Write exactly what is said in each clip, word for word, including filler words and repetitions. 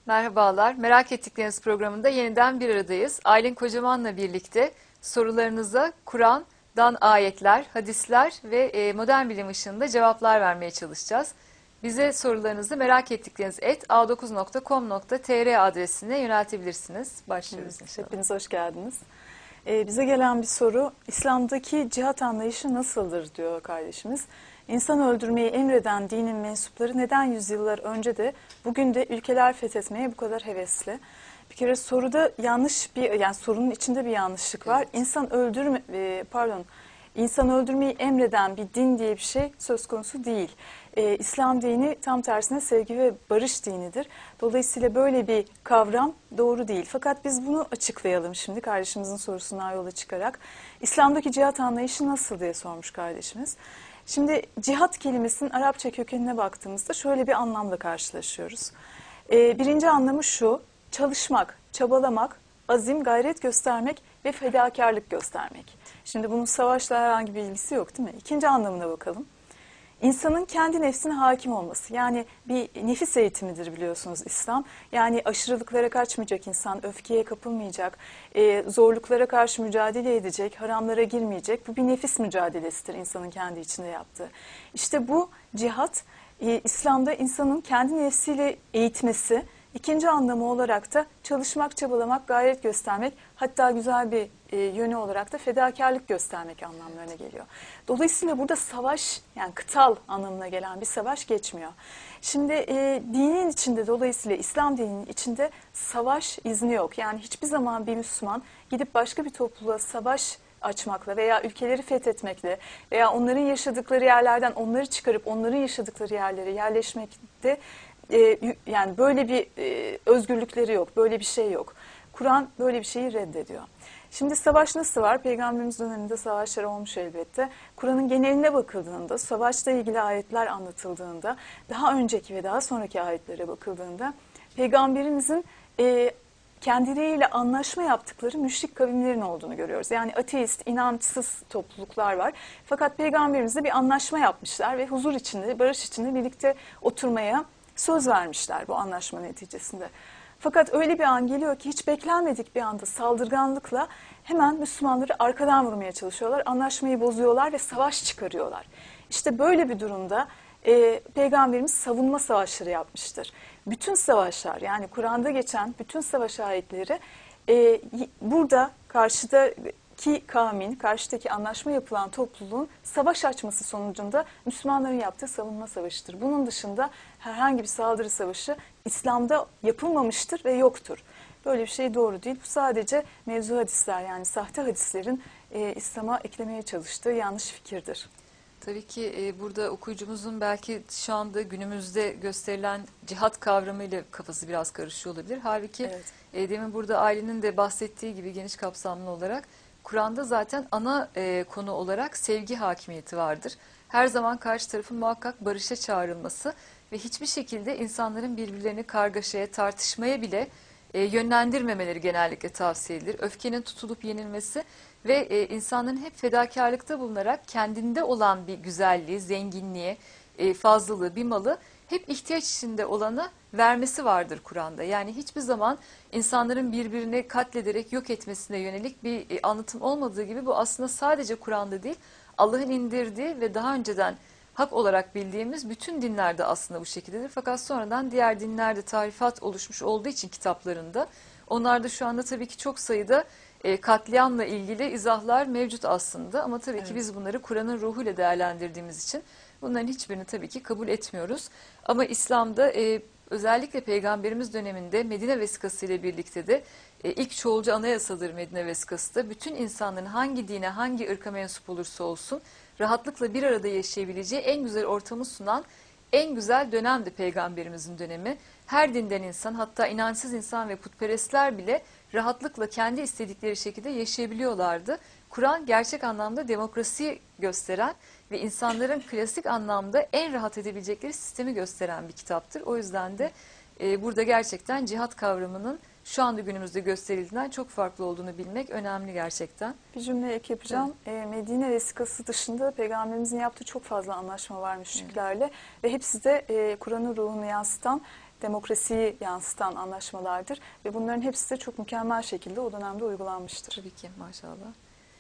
Merhabalar. Merak ettikleriniz programında yeniden bir aradayız. Aylin Kocaman'la birlikte sorularınıza Kur'an'dan ayetler, hadisler ve e, modern bilim ışığında cevaplar vermeye çalışacağız. Bize sorularınızı merak ettikleriniz et a dokuz nokta com nokta tr adresine yöneltebilirsiniz. Başlıyoruz Evet, inşallah. hepiniz hoş geldiniz. Ee, bize gelen bir soru, İslam'daki cihat anlayışı nasıldır diyor kardeşimiz. İnsan öldürmeyi emreden dinin mensupları neden yüzyıllar önce de bugün de ülkeler fethetmeye bu kadar hevesli? Bir kere soruda yanlış bir, yani sorunun içinde bir yanlışlık var. Evet. İnsan öldürme, e, pardon, İnsan öldürmeyi emreden bir din diye bir şey söz konusu değil. Ee, İslam dini tam tersine sevgi ve barış dinidir. Dolayısıyla böyle bir kavram doğru değil. Fakat biz bunu açıklayalım şimdi kardeşimizin sorusundan yola çıkarak. İslam'daki cihat anlayışı nasıl diye sormuş kardeşimiz. Şimdi cihat kelimesinin Arapça kökenine baktığımızda şöyle bir anlamla karşılaşıyoruz. Ee, birinci anlamı şu: çalışmak, çabalamak, azim, gayret göstermek ve fedakarlık göstermek. Şimdi bunun savaşla herhangi bir ilgisi yok, değil mi? İkinci anlamına bakalım. İnsanın kendi nefsine hakim olması. Yani bir nefis eğitimidir biliyorsunuz İslam. Yani aşırılıklara kaçmayacak insan, öfkeye kapılmayacak, e, zorluklara karşı mücadele edecek, haramlara girmeyecek. Bu bir nefis mücadelesidir insanın kendi içinde yaptığı. İşte bu cihat, e, İslam'da insanın kendi nefsiyle eğitmesi. İkinci anlamı olarak da çalışmak, çabalamak, gayret göstermek, hatta güzel bir e, yönü olarak da fedakarlık göstermek anlamlarına geliyor. Dolayısıyla burada savaş, yani kıtal anlamına gelen bir savaş geçmiyor. Şimdi e, dinin içinde, dolayısıyla İslam dininin içinde savaş izni yok. Yani hiçbir zaman bir Müslüman gidip başka bir topluluğa savaş açmakla veya ülkeleri fethetmekle veya onların yaşadıkları yerlerden onları çıkarıp onların yaşadıkları yerlere yerleşmekte, e, yani böyle bir e, özgürlükleri yok, böyle bir şey yok. Kur'an böyle bir şeyi reddediyor. Şimdi savaş nasıl var? Peygamberimiz döneminde savaşlar olmuş elbette. Kur'an'ın geneline bakıldığında, savaşla ilgili ayetler anlatıldığında, daha önceki ve daha sonraki ayetlere bakıldığında, Peygamberimizin e, kendileriyle anlaşma yaptıkları müşrik kavimlerin olduğunu görüyoruz. Yani ateist, inançsız topluluklar var. Fakat Peygamberimizle bir anlaşma yapmışlar ve huzur içinde, barış içinde birlikte oturmaya söz vermişler bu anlaşma neticesinde. Fakat öyle bir an geliyor ki hiç beklenmedik bir anda saldırganlıkla hemen Müslümanları arkadan vurmaya çalışıyorlar. Anlaşmayı bozuyorlar ve savaş çıkarıyorlar. İşte böyle bir durumda e, Peygamberimiz savunma savaşları yapmıştır. Bütün savaşlar, yani Kur'an'da geçen bütün savaş ayetleri e, burada karşıdaki kavmin, karşıdaki anlaşma yapılan topluluğun savaş açması sonucunda Müslümanların yaptığı savunma savaşıdır. Bunun dışında herhangi bir saldırı savaşı İslam'da yapılmamıştır ve yoktur. Böyle bir şey doğru değil. Bu sadece mevzu hadisler, yani sahte hadislerin e, İslam'a eklemeye çalıştığı yanlış fikirdir. Tabii ki e, burada okuyucumuzun belki şu anda günümüzde gösterilen cihat kavramıyla kafası biraz karışıyor olabilir. Halbuki Evet. e, demin burada Aylin'in de bahsettiği gibi geniş kapsamlı olarak Kur'an'da zaten ana e, konu olarak sevgi hakimiyeti vardır. Her zaman karşı tarafın muhakkak barışa çağrılması ve hiçbir şekilde insanların birbirlerini kargaşaya, tartışmaya bile e, yönlendirmemeleri genellikle tavsiye edilir. Öfkenin tutulup yenilmesi ve e, insanların hep fedakarlıkta bulunarak kendinde olan bir güzelliği, zenginliği, e, fazlalığı, bir malı hep ihtiyaç içinde olana vermesi vardır Kur'an'da. Yani hiçbir zaman insanların birbirini katlederek yok etmesine yönelik bir e, anlatım olmadığı gibi bu aslında sadece Kur'an'da değil, Allah'ın indirdiği ve daha önceden hak olarak bildiğimiz bütün dinlerde aslında bu şekildedir. Fakat sonradan diğer dinlerde tarifat oluşmuş olduğu için kitaplarında, onlarda şu anda tabii ki çok sayıda e, katliamla ilgili izahlar mevcut aslında. Ama tabii Evet. ki biz bunları Kur'an'ın ruhuyla değerlendirdiğimiz için bunların hiçbirini tabii ki kabul etmiyoruz. Ama İslam'da e, özellikle Peygamberimiz döneminde Medine Vesikası ile birlikte de e, ilk çoğulcu anayasadır Medine Vesikası da. Bütün insanların hangi dine, hangi ırka mensup olursa olsun rahatlıkla bir arada yaşayabileceği en güzel ortamı sunan en güzel dönemdi Peygamberimizin dönemi. Her dinden insan, hatta inançsız insan ve putperestler bile rahatlıkla kendi istedikleri şekilde yaşayabiliyorlardı. Kur'an gerçek anlamda demokrasiyi gösteren ve insanların klasik anlamda en rahat edebilecekleri sistemi gösteren bir kitaptır. O yüzden de e, burada gerçekten cihat kavramının şu anda günümüzde gösterildiğinden çok farklı olduğunu bilmek önemli gerçekten. Bir cümle ek yapacağım. Evet. E, Medine vesikası dışında Peygamberimizin yaptığı çok fazla anlaşma var müşriklerle ve hepsi de e, Kur'an'ın ruhunu yansıtan demokrasiyi yansıtan anlaşmalardır. Ve bunların hepsi de çok mükemmel şekilde o dönemde uygulanmıştır. Tabii ki, maşallah.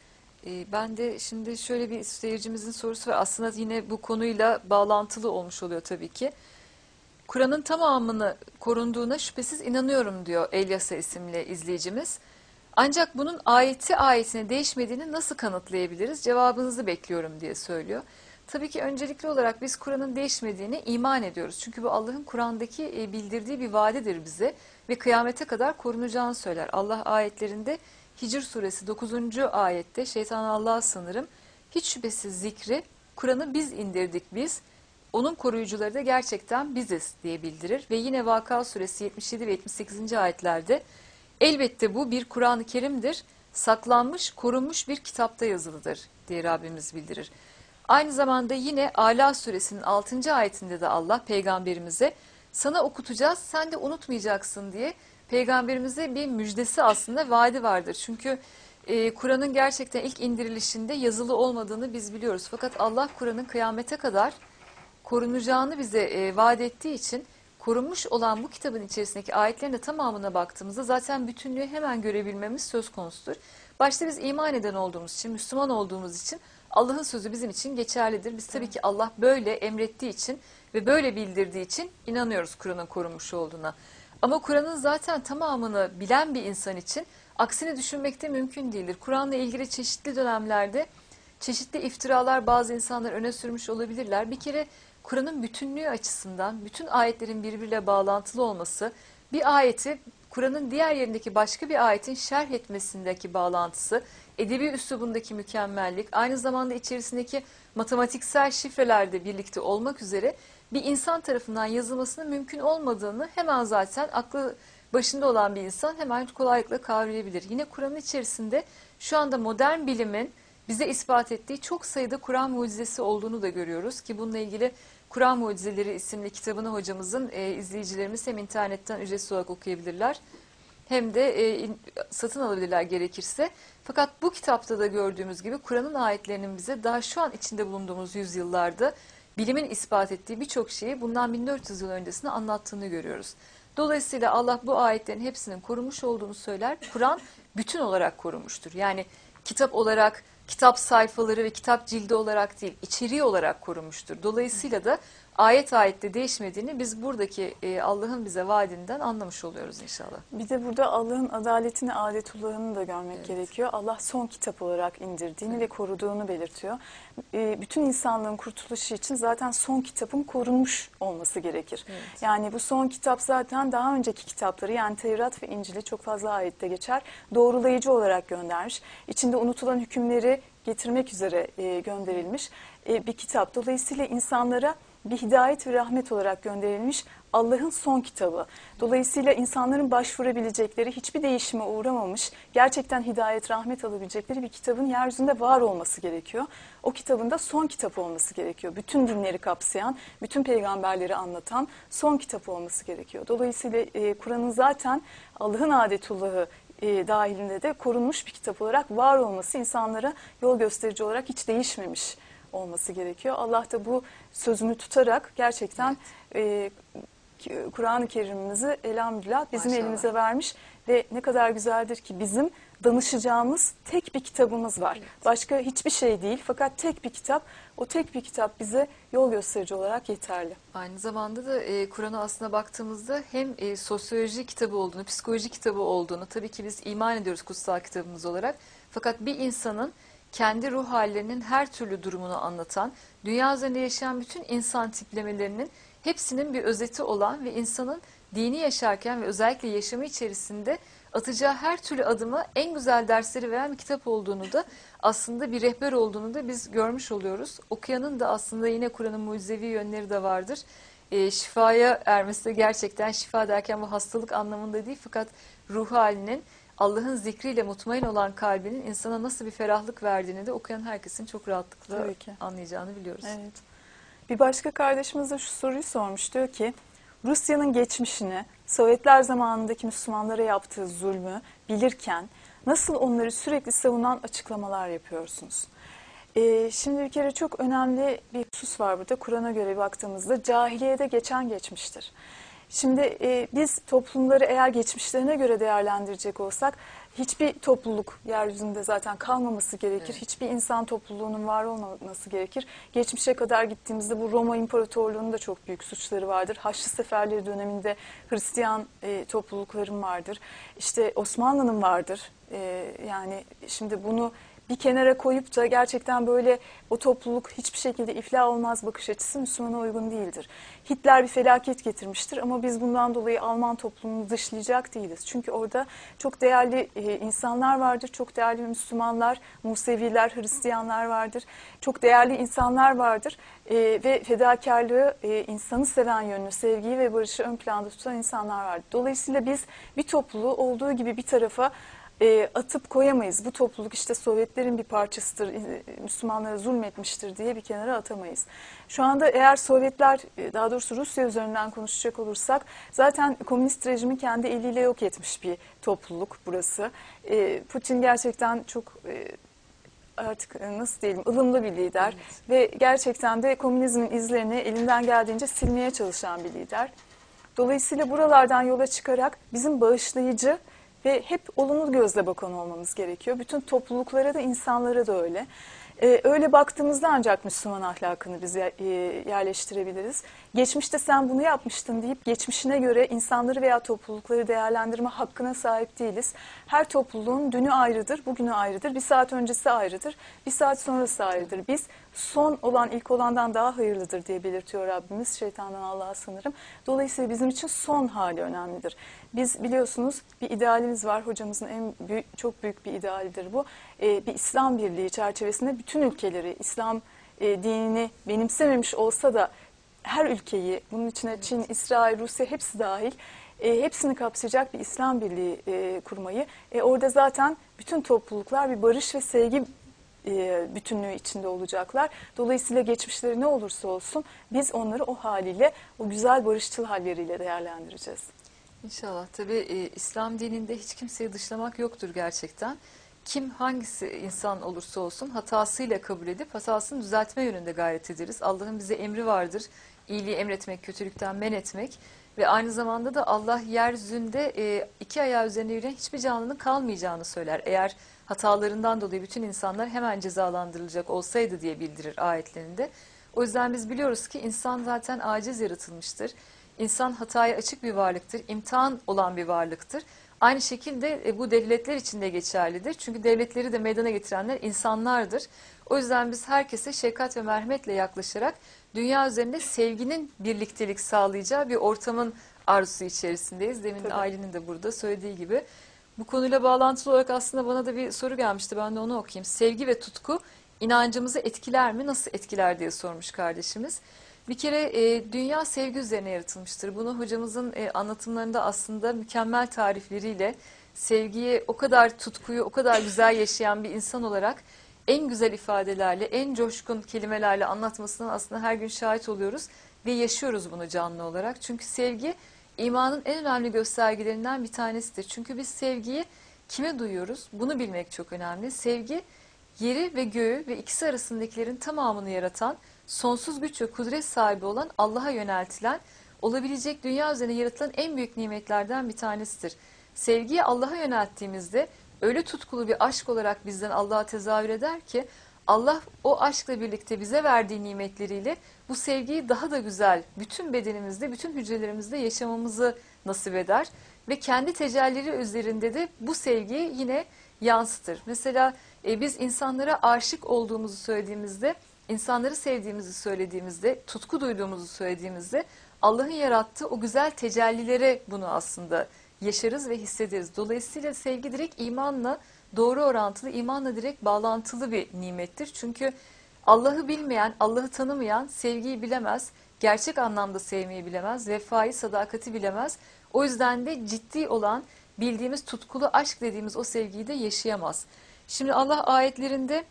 Ee, ben de şimdi şöyle bir seyircimizin sorusu var. Aslında yine bu konuyla bağlantılı olmuş oluyor tabii ki. Kur'an'ın tamamını korunduğuna şüphesiz inanıyorum diyor Elyasa isimli izleyicimiz. Ancak bunun ayeti ayetine değişmediğini nasıl kanıtlayabiliriz? Cevabınızı bekliyorum diye söylüyor. Tabii ki öncelikli olarak biz Kur'an'ın değişmediğine iman ediyoruz. Çünkü bu Allah'ın Kur'an'daki bildirdiği bir vaadidir bize ve kıyamete kadar korunacağını söyler. Allah ayetlerinde Hicr suresi dokuzuncu ayette şeytan Allah'a sınırım. Hiç şüphesiz zikri Kur'an'ı biz indirdik biz. Onun koruyucuları da gerçekten biziz diye bildirir. Ve yine Vakıa suresi yetmiş yedi ve yetmiş sekizinci ayetlerde elbette bu bir Kur'an-ı Kerim'dir, saklanmış, korunmuş bir kitapta yazılıdır diye Rabbimiz bildirir. Aynı zamanda yine Ala suresinin altıncı ayetinde de Allah peygamberimize sana okutacağız, sen de unutmayacaksın diye peygamberimize bir müjdesi aslında vaadi vardır. Çünkü e, Kur'an'ın gerçekten ilk indirilişinde yazılı olmadığını biz biliyoruz. Fakat Allah Kur'an'ın kıyamete kadar korunacağını bize e, vaat ettiği için korunmuş olan bu kitabın içerisindeki ayetlerin de tamamına baktığımızda zaten bütünlüğü hemen görebilmemiz söz konusudur. Başta biz iman eden olduğumuz için, Müslüman olduğumuz için Allah'ın sözü bizim için geçerlidir. Biz tabii ki Allah böyle emrettiği için ve böyle bildirdiği için inanıyoruz Kur'an'ın korunmuş olduğuna. Ama Kur'an'ın zaten tamamını bilen bir insan için aksini düşünmek de mümkün değildir. Kur'an'la ilgili çeşitli dönemlerde çeşitli iftiralar bazı insanlar öne sürmüş olabilirler. Bir kere Kur'an'ın bütünlüğü açısından bütün ayetlerin birbiriyle bağlantılı olması, bir ayeti Kur'an'ın diğer yerindeki başka bir ayetin şerh etmesindeki bağlantısı, edebi üslubundaki mükemmellik, aynı zamanda içerisindeki matematiksel şifrelerde birlikte olmak üzere bir insan tarafından yazılmasının mümkün olmadığını hemen zaten aklı başında olan bir insan hemen kolaylıkla kavrayabilir. Yine Kur'an'ın içerisinde şu anda modern bilimin bize ispat ettiği çok sayıda Kur'an mucizesi olduğunu da görüyoruz ki bununla ilgili Kur'an Mucizeleri isimli kitabını hocamızın e, izleyicilerimiz hem internetten ücretsiz olarak okuyabilirler hem de e, satın alabilirler gerekirse. Fakat bu kitapta da gördüğümüz gibi Kur'an'ın ayetlerinin bize daha şu an içinde bulunduğumuz yüzyıllarda bilimin ispat ettiği birçok şeyi bundan bin dört yüz yıl öncesine anlattığını görüyoruz. Dolayısıyla Allah bu ayetlerin hepsinin korunmuş olduğunu söyler. Kur'an bütün olarak korunmuştur. Yani kitap olarak, kitap sayfaları ve kitap cildi olarak değil, içeriği olarak korunmuştur. Dolayısıyla da ayet ayette değişmediğini biz buradaki e, Allah'ın bize vaadinden anlamış oluyoruz inşallah. Bir de burada Allah'ın adaletini, adetullahını da görmek Evet. gerekiyor. Allah son kitap olarak indirdiğini Evet. ve koruduğunu belirtiyor. E, bütün insanlığın kurtuluşu için zaten son kitabın korunmuş olması gerekir. Evet. Yani bu son kitap zaten daha önceki kitapları, yani Tevrat ve İncil'i çok fazla ayette geçer, doğrulayıcı olarak göndermiş. İçinde unutulan hükümleri getirmek üzere e, gönderilmiş e, bir kitap. Dolayısıyla insanlara bir hidayet ve rahmet olarak gönderilmiş Allah'ın son kitabı. Dolayısıyla insanların başvurabilecekleri, hiçbir değişime uğramamış, gerçekten hidayet, rahmet alabilecekleri bir kitabın yeryüzünde var olması gerekiyor. O kitabın da son kitap olması gerekiyor. Bütün dinleri kapsayan, bütün peygamberleri anlatan son kitap olması gerekiyor. Dolayısıyla e, Kur'an'ın zaten Allah'ın adetullahı e, dahilinde de korunmuş bir kitap olarak var olması, insanlara yol gösterici olarak hiç değişmemiş olması gerekiyor. Allah da bu sözünü tutarak gerçekten evet. e, Kur'an-ı Kerim'imizi elhamdülillah bizim Maşallah. elimize vermiş ve ne kadar güzeldir ki bizim danışacağımız tek bir kitabımız var. Evet. Başka hiçbir şey değil, fakat tek bir kitap, o tek bir kitap bize yol gösterici olarak yeterli. Aynı zamanda da e, Kur'an'a aslında baktığımızda hem e, sosyoloji kitabı olduğunu, psikoloji kitabı olduğunu, tabii ki biz iman ediyoruz kutsal kitabımız olarak. Fakat bir insanın kendi ruh hallerinin her türlü durumunu anlatan, dünya üzerinde yaşayan bütün insan tiplemelerinin hepsinin bir özeti olan ve insanın dini yaşarken ve özellikle yaşamı içerisinde atacağı her türlü adıma en güzel dersleri veren bir kitap olduğunu da aslında bir rehber olduğunu da biz görmüş oluyoruz. Okuyanın da aslında yine Kur'an'ın mucizevi yönleri de vardır. E, şifaya ermesi de gerçekten şifa derken bu hastalık anlamında değil, fakat ruh halinin, Allah'ın zikriyle mutmain olan kalbinin insana nasıl bir ferahlık verdiğini de okuyan herkesin çok rahatlıkla anlayacağını biliyoruz. Evet. Bir başka kardeşimiz de şu soruyu sormuş. Diyor ki, Rusya'nın geçmişini, Sovyetler zamanındaki Müslümanlara yaptığı zulmü bilirken nasıl onları sürekli savunan açıklamalar yapıyorsunuz? Ee, şimdi bir kere çok önemli bir husus var burada. Kur'an'a göre baktığımızda cahiliyede geçen geçmiştir. Şimdi e, biz toplumları eğer geçmişlerine göre değerlendirecek olsak hiçbir topluluk yeryüzünde zaten kalmaması gerekir. Evet. Hiçbir insan topluluğunun var olmaması gerekir. Geçmişe kadar gittiğimizde bu Roma İmparatorluğu'nun da çok büyük suçları vardır. Haçlı Seferleri döneminde Hristiyan e, toplulukların vardır. İşte Osmanlı'nın vardır. E, yani şimdi bunu bir kenara koyup da gerçekten böyle o topluluk hiçbir şekilde iflah olmaz bakış açısı Müslümana uygun değildir. Hitler bir felaket getirmiştir ama biz bundan dolayı Alman toplumunu dışlayacak değiliz. Çünkü orada çok değerli e, insanlar vardır, çok değerli Müslümanlar, Museviler, Hristiyanlar vardır. Çok değerli insanlar vardır e, ve fedakarlığı, e, insanı seven yönünü, sevgiyi ve barışı ön planda tutan insanlar vardır. Dolayısıyla biz bir topluluğu olduğu gibi bir tarafa E, atıp koyamayız. Bu topluluk işte Sovyetlerin bir parçasıdır, e, Müslümanlara zulmetmiştir diye bir kenara atamayız. Şu anda eğer Sovyetler, e, daha doğrusu Rusya üzerinden konuşacak olursak, zaten komünist rejimi kendi eliyle yok etmiş bir topluluk burası. E, Putin gerçekten çok e, artık e, nasıl diyelim ılımlı bir lider Evet. ve gerçekten de komünizmin izlerini elinden geldiğince silmeye çalışan bir lider. Dolayısıyla buralardan yola çıkarak bizim bağışlayıcı ve hep olumlu gözle bakan olmamız gerekiyor. Bütün topluluklara da insanlara da öyle. Ee, öyle baktığımızda ancak Müslüman ahlakını biz e, yerleştirebiliriz. Geçmişte sen bunu yapmıştın deyip geçmişine göre insanları veya toplulukları değerlendirme hakkına sahip değiliz. Her topluluğun dünü ayrıdır, bugünü ayrıdır, bir saat öncesi ayrıdır, bir saat sonrası ayrıdır. Biz son olan ilk olandan daha hayırlıdır diye belirtiyor Rabbimiz, şeytandan Allah'a sığınırım. Dolayısıyla bizim için son hali önemlidir. Biz biliyorsunuz bir idealimiz var, hocamızın en büyük, çok büyük bir idealidir bu. Ee, bir İslam birliği çerçevesinde bütün ülkeleri, İslam e, dinini benimsememiş olsa da her ülkeyi, bunun içine Çin, İsrail, Rusya hepsi dahil, e, hepsini kapsayacak bir İslam birliği e, kurmayı. E, orada zaten bütün topluluklar bir barış ve sevgi e, bütünlüğü içinde olacaklar. Dolayısıyla geçmişleri ne olursa olsun biz onları o haliyle, o güzel barışçıl halleriyle değerlendireceğiz. İnşallah. Tabii e, İslam dininde hiç kimseyi dışlamak yoktur gerçekten. Kim hangisi insan olursa olsun hatasıyla kabul edip hatasını düzeltme yönünde gayret ederiz. Allah'ın bize emri vardır. İyiliği emretmek, kötülükten men etmek ve aynı zamanda da Allah yeryüzünde e, iki ayağı üzerine yürüyen hiçbir canlının kalmayacağını söyler. Eğer hatalarından dolayı bütün insanlar hemen cezalandırılacak olsaydı diye bildirir ayetlerinde. O yüzden biz biliyoruz ki insan zaten aciz yaratılmıştır. İnsan hataya açık bir varlıktır, imtihan olan bir varlıktır. Aynı şekilde e, bu devletler için de geçerlidir. Çünkü devletleri de meydana getirenler insanlardır. O yüzden biz herkese şefkat ve merhametle yaklaşarak dünya üzerinde sevginin birliktelik sağlayacağı bir ortamın arzusu içerisindeyiz. Demin Tabii. Aylin'in de burada söylediği gibi. Bu konuyla bağlantılı olarak aslında bana da bir soru gelmişti. Ben de onu okuyayım. Sevgi ve tutku inancımızı etkiler mi? Nasıl etkiler diye sormuş kardeşimiz. Bir kere e, dünya sevgi üzerine yaratılmıştır. Bunu hocamızın e, anlatımlarında aslında mükemmel tarifleriyle sevgiyi o kadar tutkuyu o kadar güzel yaşayan bir insan olarak en güzel ifadelerle, en coşkun kelimelerle anlatmasına aslında her gün şahit oluyoruz ve yaşıyoruz bunu canlı olarak. Çünkü sevgi imanın en önemli göstergelerinden bir tanesidir. Çünkü biz sevgiyi kime duyuyoruz? Bunu bilmek çok önemli. Sevgi yeri ve göğü ve ikisi arasındakilerin tamamını yaratan, sonsuz güç ve kudret sahibi olan Allah'a yöneltilen, olabilecek dünya üzerine yaratılan en büyük nimetlerden bir tanesidir. Sevgiyi Allah'a yönelttiğimizde öyle tutkulu bir aşk olarak bizden Allah'a tezahür eder ki Allah o aşkla birlikte bize verdiği nimetleriyle bu sevgiyi daha da güzel bütün bedenimizde, bütün hücrelerimizde yaşamamızı nasip eder. Ve kendi tecellileri üzerinde de bu sevgiyi yine yansıtır. Mesela e, biz insanlara aşık olduğumuzu söylediğimizde, insanları sevdiğimizi söylediğimizde, tutku duyduğumuzu söylediğimizde Allah'ın yarattığı o güzel tecellilere bunu aslında yaşarız ve hissederiz. Dolayısıyla sevgi direkt imanla doğru orantılı, imanla direkt bağlantılı bir nimettir. Çünkü Allah'ı bilmeyen, Allah'ı tanımayan sevgiyi bilemez, gerçek anlamda sevmeyi bilemez, vefayı, sadakati bilemez. O yüzden de ciddi olan, bildiğimiz tutkulu aşk dediğimiz o sevgiyi de yaşayamaz. Şimdi Allah ayetlerinde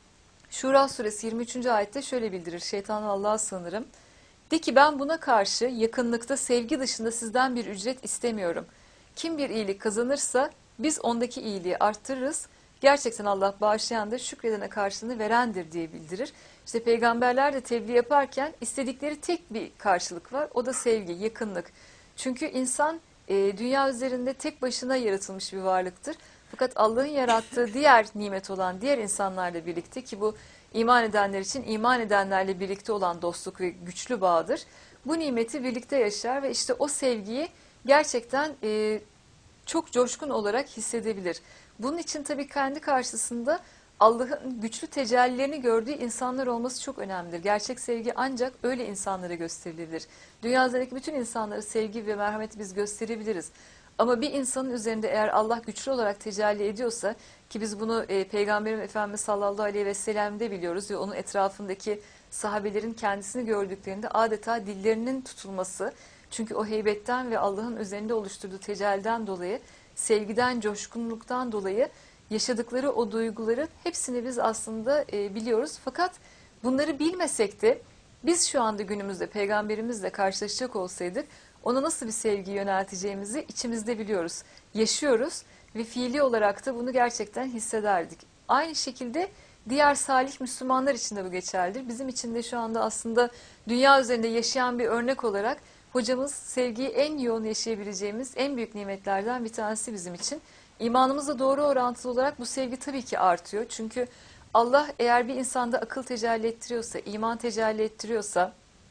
Şura suresi yirmi üçüncü ayette şöyle bildirir. Şeytandan Allah'a sığınırım. De ki ben buna karşı yakınlıkta sevgi dışında sizden bir ücret istemiyorum. Kim bir iyilik kazanırsa biz ondaki iyiliği arttırırız. Gerçekten Allah bağışlayandır, şükredene karşılığını verendir diye bildirir. İşte peygamberler de tebliğ yaparken istedikleri tek bir karşılık var. O da sevgi, yakınlık. Çünkü insan e, dünya üzerinde tek başına yaratılmış bir varlıktır. Fakat Allah'ın yarattığı diğer nimet olan diğer insanlarla birlikte, ki bu iman edenler için iman edenlerle birlikte olan dostluk ve güçlü bağdır. Bu nimeti birlikte yaşar ve işte o sevgiyi gerçekten e, çok coşkun olarak hissedebilir. Bunun için tabii kendi karşısında Allah'ın güçlü tecellilerini gördüğü insanlar olması çok önemlidir. Gerçek sevgi ancak öyle insanlara gösterilebilir. Dünyadaki bütün insanlara sevgi ve merhameti biz gösterebiliriz. Ama bir insanın üzerinde eğer Allah güçlü olarak tecelli ediyorsa, ki biz bunu e, Peygamberim Efendimiz sallallahu aleyhi ve sellem'de biliyoruz ve onun etrafındaki sahabelerin kendisini gördüklerinde adeta dillerinin tutulması, çünkü o heybetten ve Allah'ın üzerinde oluşturduğu tecelliden dolayı, sevgiden, coşkunluktan dolayı yaşadıkları o duyguları hepsini biz aslında e, biliyoruz. Fakat bunları bilmesek de biz şu anda günümüzde peygamberimizle karşılaşacak olsaydık ona nasıl bir sevgi yönelteceğimizi içimizde biliyoruz, yaşıyoruz ve fiili olarak da bunu gerçekten hissederdik. Aynı şekilde diğer salih Müslümanlar için de bu geçerlidir. Bizim için de şu anda aslında dünya üzerinde yaşayan bir örnek olarak hocamız sevgiyi en yoğun yaşayabileceğimiz en büyük nimetlerden bir tanesi bizim için. İmanımızla doğru orantılı olarak bu sevgi tabii ki artıyor. Çünkü Allah eğer bir insanda akıl tecelli ettiriyorsa, iman tecelli ettiriyorsa,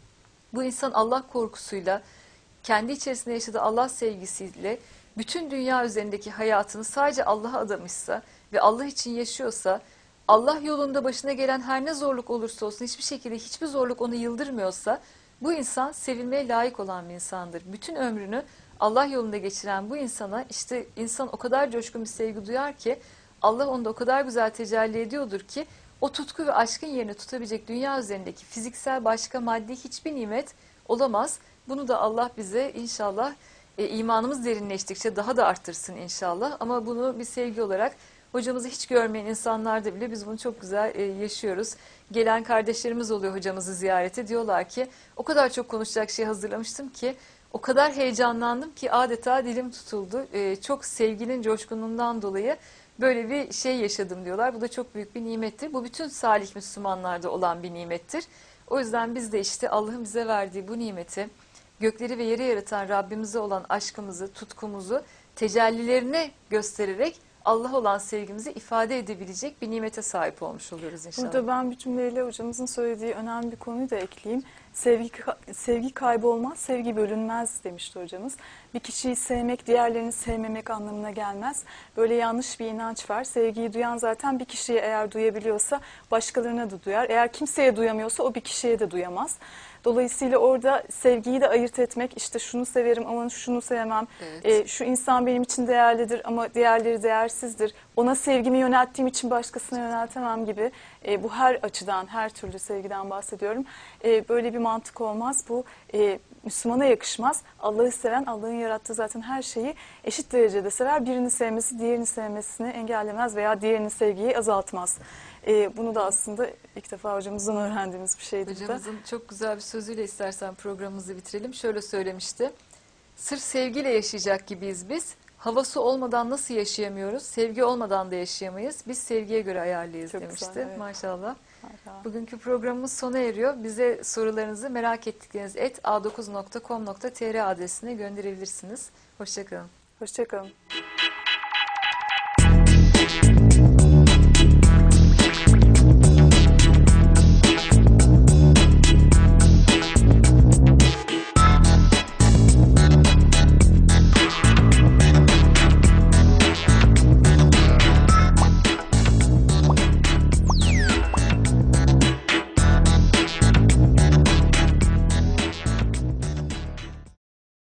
bu insan Allah korkusuyla, kendi içerisinde yaşadığı Allah sevgisiyle bütün dünya üzerindeki hayatını sadece Allah'a adamışsa ve Allah için yaşıyorsa, Allah yolunda başına gelen her ne zorluk olursa olsun hiçbir şekilde hiçbir zorluk onu yıldırmıyorsa, bu insan sevilmeye layık olan bir insandır. Bütün ömrünü Allah yolunda geçiren bu insana işte insan o kadar coşkun bir sevgi duyar ki Allah onda o kadar güzel tecelli ediyordur ki o tutku ve aşkın yerini tutabilecek dünya üzerindeki fiziksel başka maddi hiçbir nimet olamaz. Bunu da Allah bize inşallah e, imanımız derinleştikçe daha da arttırsın inşallah. Ama bunu bir sevgi olarak hocamızı hiç görmeyen insanlarda bile biz bunu çok güzel e, yaşıyoruz. Gelen kardeşlerimiz oluyor hocamızı ziyarete, diyorlar ki o kadar çok konuşacak şey hazırlamıştım ki o kadar heyecanlandım ki adeta dilim tutuldu. E, çok sevginin coşkunluğundan dolayı böyle bir şey yaşadım diyorlar. Bu da çok büyük bir nimettir. Bu bütün salih Müslümanlarda olan bir nimettir. O yüzden biz de işte Allah'ın bize verdiği bu nimeti, gökleri ve yeri yaratan Rabbimize olan aşkımızı, tutkumuzu tecellilerine göstererek Allah olan sevgimizi ifade edebilecek bir nimete sahip olmuş oluyoruz inşallah. Burada ben bir cümleyle hocamızın söylediği önemli bir konuyu da ekleyeyim. Sevgi, sevgi kaybolmaz, sevgi bölünmez demişti hocamız. Bir kişiyi sevmek, diğerlerini sevmemek anlamına gelmez. Böyle yanlış bir inanç var. Sevgiyi duyan zaten bir kişiye eğer duyabiliyorsa başkalarına da duyar. Eğer kimseye duyamıyorsa o bir kişiye de duyamaz. Dolayısıyla orada sevgiyi de ayırt etmek, işte şunu severim ama şunu sevmem, Evet. e, şu insan benim için değerlidir ama diğerleri değersizdir, ona sevgimi yönelttiğim için başkasına yöneltemem gibi, e, bu her açıdan, her türlü sevgiden bahsediyorum. E, böyle bir mantık olmaz, bu e, Müslümana yakışmaz. Allah'ı seven, Allah'ın yarattığı zaten her şeyi eşit derecede sever. Birini sevmesi diğerini sevmesini engellemez veya diğerinin sevgiyi azaltmaz. E, bunu da aslında ilk defa hocamızdan öğrendiğimiz bir şeydi. Hocamızın çok güzel bir sözüyle istersen programımızı bitirelim. Şöyle söylemişti. Sırf sevgiyle yaşayacak gibiyiz biz. Havası olmadan nasıl yaşayamıyoruz? Sevgi olmadan da yaşayamayız. Biz sevgiye göre ayarlıyız Çok demişti. güzel, evet. Maşallah. Maşallah. Bugünkü programımız sona eriyor. Bize sorularınızı merak ettikleriniz et a dokuz nokta com nokta tr adresine gönderebilirsiniz. Hoşçakalın. Hoşça kalın.